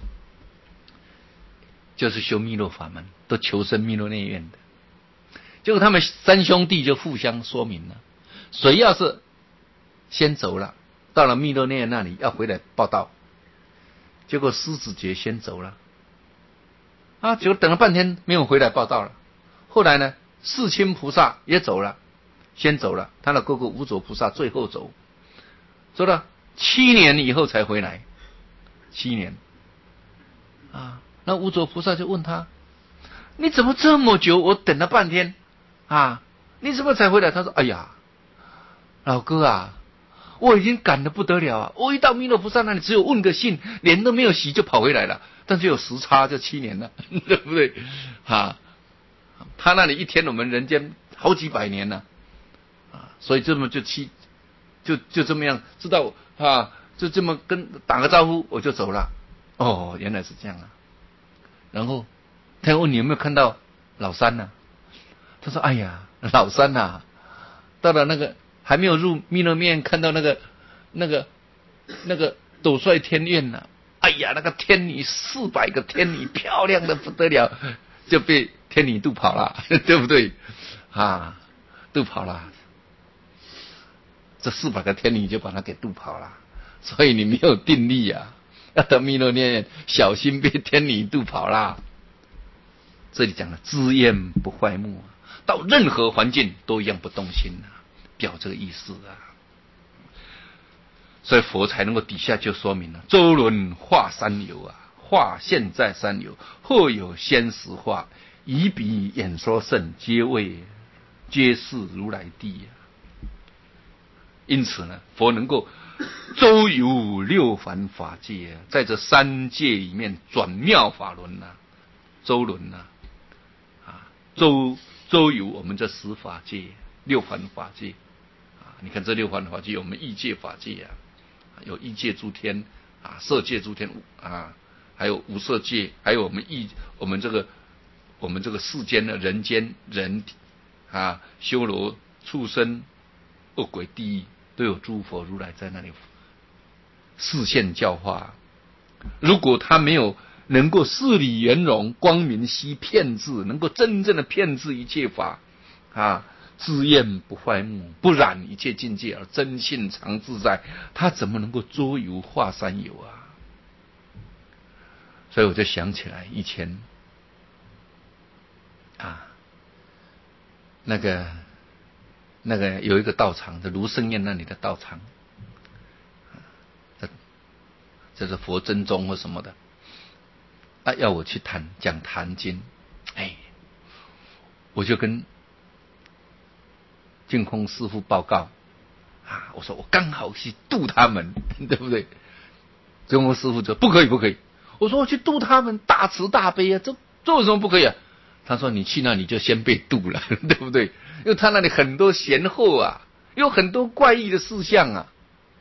就是修密勒法门，都求生密勒内院的。结果他们三兄弟就互相说明了，谁要是先走了，到了密勒内院那里要回来报道，结果狮子觉先走了，啊，结果等了半天没有回来报道了。后来呢，世亲菩萨也走了，先走了，他的哥哥无着菩萨最后走，走了七年以后才回来，七年，啊，那无着菩萨就问他，你怎么这么久？我等了半天，啊，你怎么才回来？他说，哎呀，老哥啊，我已经赶得不得了啊！我一到弥勒菩萨那里，只有问个信，脸都没有洗就跑回来了，但是有时差就七年了，对不对？啊，他那里一天，我们人间好几百年了，啊，所以这么就七，就就这么样，知道啊，就这么跟打个招呼，我就走了。哦，原来是这样啊。然后他问你有没有看到老三呢、啊？他说：“哎呀，老三呐、啊，到了那个还没有入弥勒面，看到那个那个那个斗率天院呐、啊，哎呀，那个天女四百个天女漂亮的不得了，就被天女渡跑了，对不对？啊，渡跑了，这四百个天女就把他给渡跑了。所以你没有定力啊，要得弥勒面，小心被天女渡跑啦。这里讲的知焰不坏目啊。”到任何环境都一样不动心啊，表这个意思啊。所以佛才能够底下就说明了：周轮化三有啊，化现在三有，或有先实化，以彼演说圣，皆为皆是如来地啊。因此呢，佛能够周游六凡法界啊，在这三界里面转妙法轮啊，周轮啊，啊周。周游我们这十法界、六凡法界啊，你看这六凡法界有我们异界法界啊，有异界诸天啊，色界诸天啊，还有无色界，还有我们异我们这个我们这个世间的人间人啊，修罗、畜生、恶鬼、地狱，都有诸佛如来在那里示现教化。如果他没有能够事理圆融、光明悉遍智，能够真正的遍智一切法啊，知焰不坏目，不染一切境界而真性常自在，他怎么能够周游化三有啊？所以我就想起来以前啊，那个那个有一个道场，在卢胜彦那里的道场，这这是佛真宗或什么的。啊，要我去谈讲坛经，哎，我就跟净空师父报告啊，我说我刚好去度他们，对不对？净空师父说不可以，不可以。我说我去度他们，大慈大悲啊，这这为什么不可以啊？他说你去那里就先被度了，对不对？因为他那里很多贤后啊，有很多怪异的事项啊，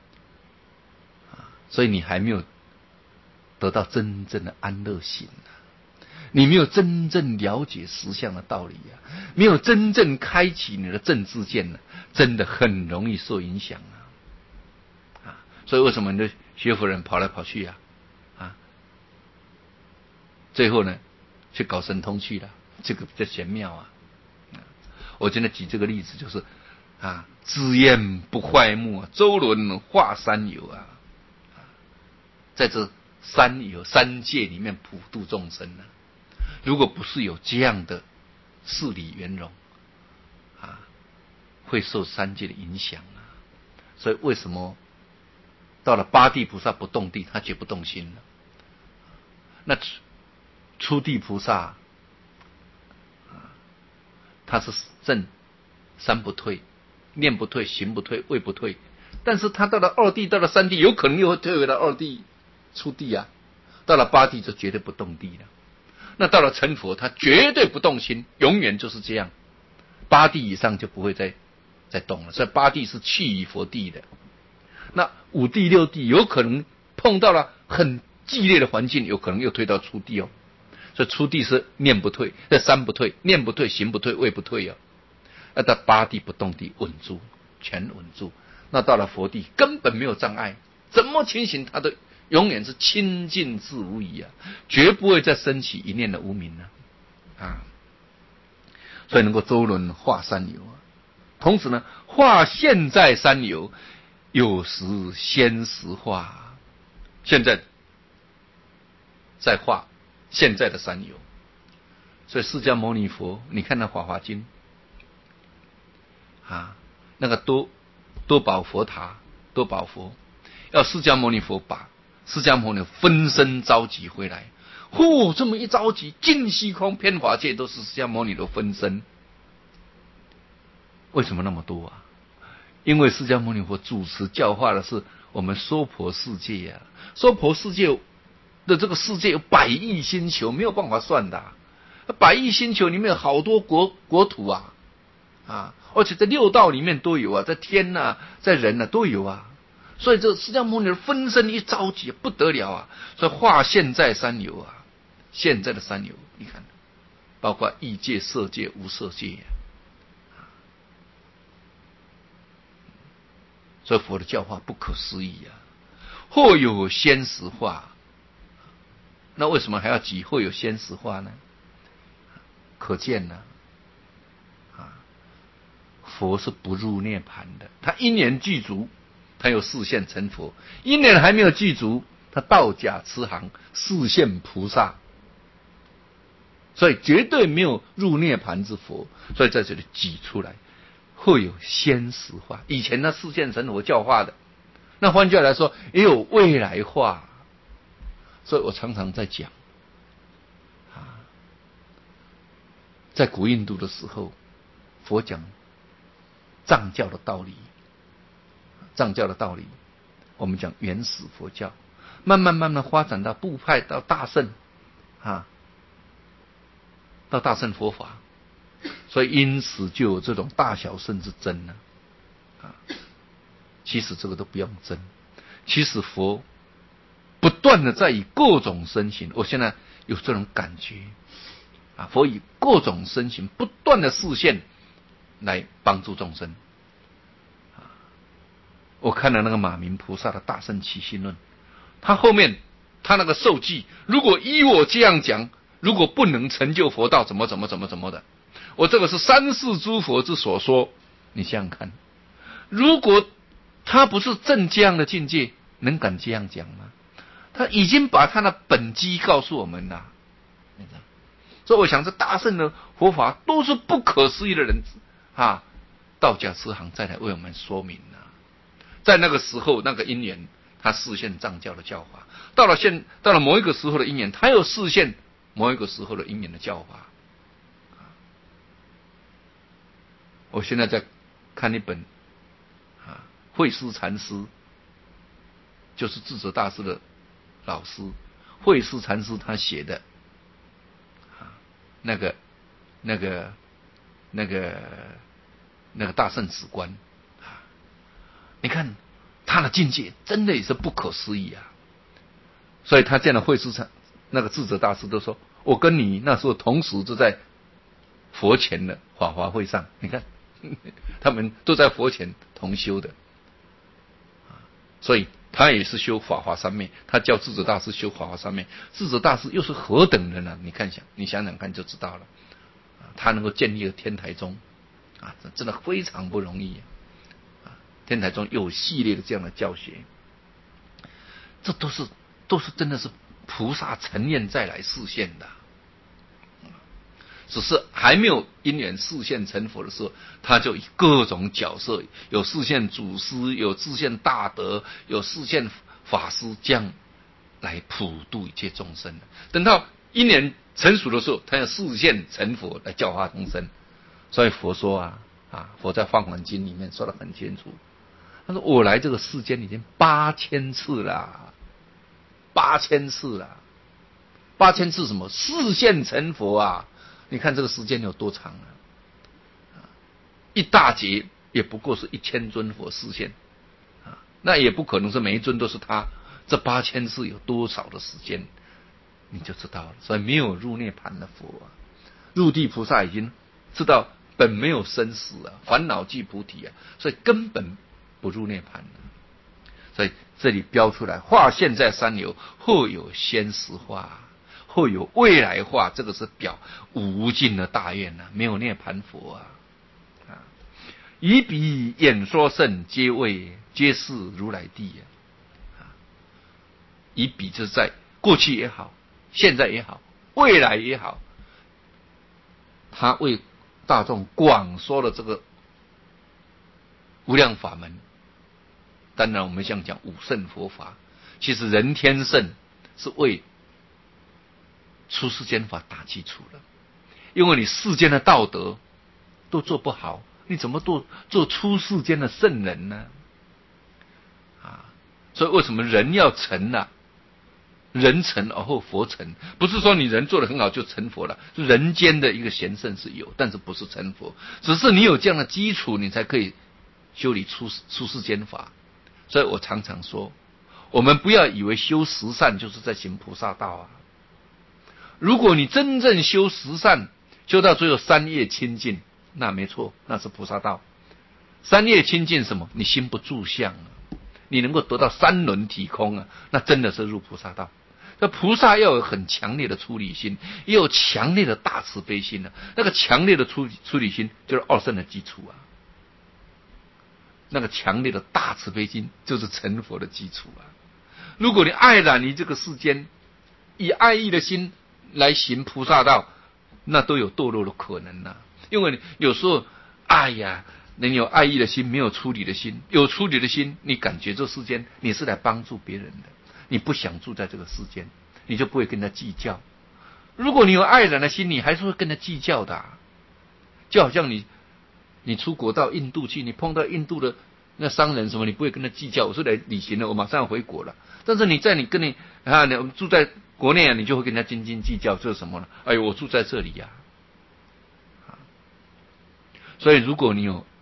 所以你还没有得到真正的安乐心啊，你没有真正了解实相的道理啊，没有真正开启你的正知见呢、啊，真的很容易受影响啊！啊，所以为什么你的学佛人跑来跑去啊？啊，最后呢，去搞神通去了，这个比较玄妙啊！我今天举这个例子就是啊，知焰不坏目，周轮化三有啊，在这三有三界里面普度众生呢、啊。如果不是有这样的事理圆融啊，会受三界的影响啊。所以为什么到了八地菩萨不动地，他绝不动心呢？那初地菩萨他是正三不退，念不退，行不退，位不退。但是他到了二地，到了三地，有可能又会退回到二地、初地啊。到了八地就绝对不动地了。那到了成佛，他绝对不动心，永远就是这样。八地以上就不会再再动了，所以八地是去于佛地的。那五地、六地有可能碰到了很激烈的环境，有可能又推到初地哦。 所以初地是念不退，这三不退，念不退，行不退，位不退啊。那到八地不动地稳住，全稳住。那到了佛地根本没有障碍，怎么情形它都永远是清净自无疑啊，绝不会再升起一念的无明啊。啊，所以能够周轮化三有啊。同时呢，化现在三有，有时先时化，现在在化现在的三有。所以释迦牟尼佛，你看那《法华经》啊，那个多多宝佛塔，多宝佛要释迦牟尼佛把释迦牟尼分身召集回来，呼，这么一召集，尽虚空遍法界都是释迦牟尼的分身。为什么那么多啊？因为释迦牟尼佛主持教化的是我们娑婆世界啊，娑婆世界的这个世界有百亿星球，没有办法算的啊。百亿星球里面有好多国国土啊，啊，而且在六道里面都有啊，在天啊，在人啊都有啊。所以这释迦牟尼的分身一召集不得了啊，所以化现在三有啊，现在的三有，你看，包括异界、色界、无色界啊。所以佛的教化不可思议啊，或有先实化。那为什么还要举或有先实化呢？可见呢，啊，佛是不入涅盘的，他因缘具足，他有示现成佛；因缘还没有具足，他道假痴行，示现菩萨。所以绝对没有入涅盘之佛，所以在这里举出来。会有先实化，以前那示现成佛教化的，那换句话来说，也有未来化。所以我常常在讲，啊，在古印度的时候，佛讲藏教的道理，藏教的道理，我们讲原始佛教，慢慢慢慢发展到部派，到大乘，啊，到大乘佛法。所以因此就有这种大小乘之争呢，啊，其实这个都不用争，其实佛不断的在以各种身形，我现在有这种感觉，啊，佛以各种身形不断的示现来帮助众生，啊，我看了那个马明菩萨的大乘起信论，他后面他那个受记，如果依我这样讲，如果不能成就佛道，怎么怎么怎么怎么的。我这个是三世诸佛之所说，你想想看，如果他不是正这样的境界，能敢这样讲吗？他已经把他的本机告诉我们了。所以我想这大乘的佛法都是不可思议的人啊，道家师行再来为我们说明了。在那个时候那个因缘，他示现藏教的教法，到了现到了某一个时候的因缘，他又示现某一个时候的因缘的教法。我现在在看一本啊，慧思禅师，就是智者大师的老师，慧思禅师他写的啊，那个那个那个那个大圣止观啊，你看他的境界真的也是不可思议啊！所以他这样的慧思禅那个智者大师都说，我跟你那时候同时就在佛前的法华会上，你看。他们都在佛前同修的，所以他也是修法华三昧，他叫智者大师修法华三昧，智者大师又是何等人呢？你看想，你想想看就知道了。他能够建立了天台宗，啊，真的非常不容易啊！天台宗有系列的这样的教学，这都是都是真的是菩萨成念再来示现的。只是还没有因缘示现成佛的时候，他就以各种角色，有示现祖师，有示现大德，有示现法师，这样来普度一切众生。等到因缘成熟的时候，他要示现成佛来教化众生。所以佛说啊，啊，佛在《放环经》里面说得很清楚，他说我来这个世间已经八千次了，八千次了，八千次什么？示现成佛啊！你看这个时间有多长啊？一大劫也不过是一千尊佛示现，那也不可能是每一尊都是他。这八千次有多少的时间？ 你就知道了。所以没有入涅盘的佛啊，入地菩萨已经知道本没有生死啊，烦恼即菩提啊，所以根本不入涅盘了。所以这里标出来，化现在三有，后有先实化，后有未来化，这个是表无尽的大愿啊，没有涅盘佛啊。啊，以彼演说圣，皆为皆是如来地啊。以彼就是在过去也好，现在也好，未来也好，他为大众广说了这个无量法门。当然我们像讲五圣佛法，其实人天圣是为出世间法打基础的。因为你世间的道德都做不好，你怎么做做出世间的圣人呢？啊，所以为什么人要成啊？人成而后佛成，不是说你人做得很好就成佛了。人间的一个贤圣是有，但是不是成佛，只是你有这样的基础，你才可以修理出出世间法。所以我常常说，我们不要以为修十善就是在行菩萨道啊。如果你真正修十善，修到最后三业清净，那没错，那是菩萨道。三业清净什么？你心不住相啊，你能够得到三轮体空啊，那真的是入菩萨道。那菩萨要有很强烈的出离心，也有强烈的大慈悲心啊。那个强烈的出出离心就是二圣的基础啊。那个强烈的大慈悲心就是成佛的基础啊！如果你爱染于这个世间，以爱意的心来行菩萨道，那都有堕落的可能啊。因为有时候，哎呀，你有爱意的心，没有出离的心；有出离的心，你感觉这世间你是来帮助别人的，你不想住在这个世间，你就不会跟他计较。如果你有爱染的心，你还是会跟他计较的啊。就好像你。你出国到印度去，你碰到印度的那商人什么，你不会跟他计较。我是来旅行了，我马上回国了。但是你在你跟你啊，你住在国内啊，你就会跟他斤斤计较，这是什么呢？哎呦，我住在这里呀、啊。所以如果你有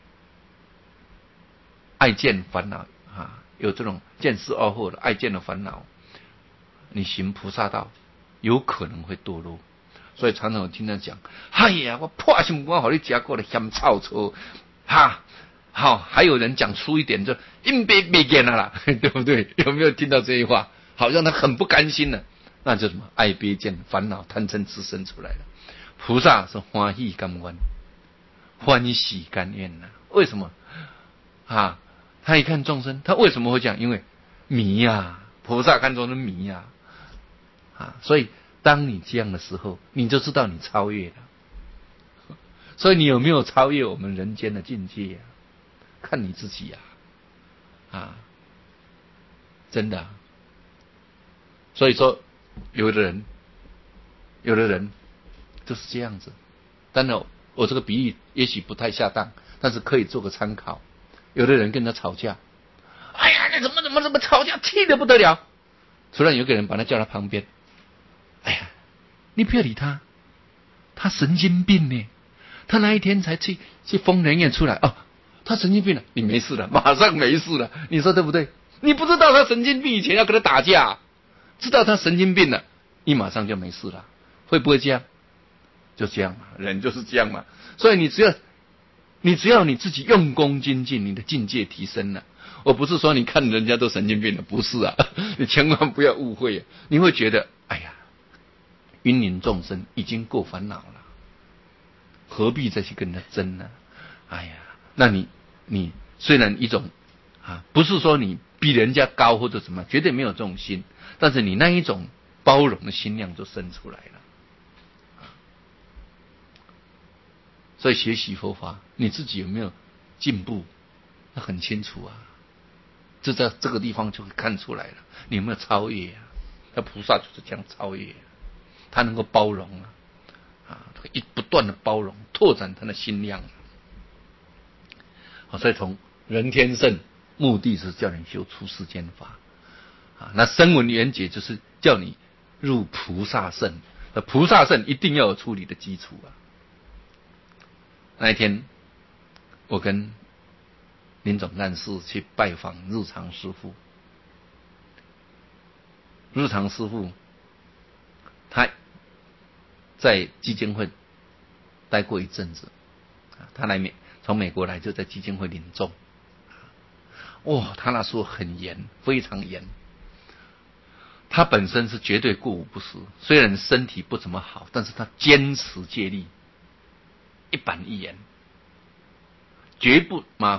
爱见烦恼啊，有这种见思二惑的爱见的烦恼，你行菩萨道有可能会堕落。所以常常我听他讲，哎呀，我破心光好你加过的香草车，哈，好，还有人讲粗一点，就硬别别见了啦，对不对？有没有听到这句话？好像他很不甘心了，那就什么爱别见，烦恼贪嗔痴生出来了。菩萨是欢喜甘愿，欢喜甘愿呐、啊。为什么？啊，他一看众生，他为什么会这样？因为迷呀、啊，菩萨看众生迷呀、啊，啊，所以。当你这样的时候，你就知道你超越了。所以你有没有超越我们人间的境界啊？看你自己啊，啊，真的、啊。所以说，有的人，有的人就是这样子。当然，我这个比喻也许不太恰当，但是可以做个参考。有的人跟他吵架，哎呀，你怎么怎么怎么吵架，气得不得了。突然有个人把他叫到旁边。哎呀，你不要理他，他神经病呢。他那一天才去去疯人院出来哦，他神经病了，你没事了，马上没事了，你说对不对？你不知道他神经病以前要跟他打架，知道他神经病了，你马上就没事了，会不会这样？就这样嘛，人就是这样嘛。所以你只要你只要你自己用功精进，你的境界提升了。我不是说你看人家都神经病了，不是啊，你千万不要误会，你会觉得哎呀。芸芸众生已经够烦恼了，何必再去跟他争呢？哎呀，那你你虽然一种啊，不是说你比人家高或者什么，绝对没有这种心，但是你那一种包容的心量就生出来了。所以学习佛法，你自己有没有进步，那很清楚啊。就在这个地方就会看出来了，你有没有超越啊？那菩萨就是这样超越、啊。他能够包容啊，啊，一不断的包容，拓展他的心量。啊，所以从人天圣，目的是叫你修出世间法，啊，那声闻缘觉就是叫你入菩萨圣。那菩萨圣一定要有处理的基础啊。那一天，我跟林总干事去拜访日常师父，日常师父。 他在基金会待过一阵子，他来美从美国来就在基金会领众。哇，他那时候很严，非常严。他本身是绝对过午不食，虽然身体不怎么好，但是他坚持戒律，一板一眼，绝不马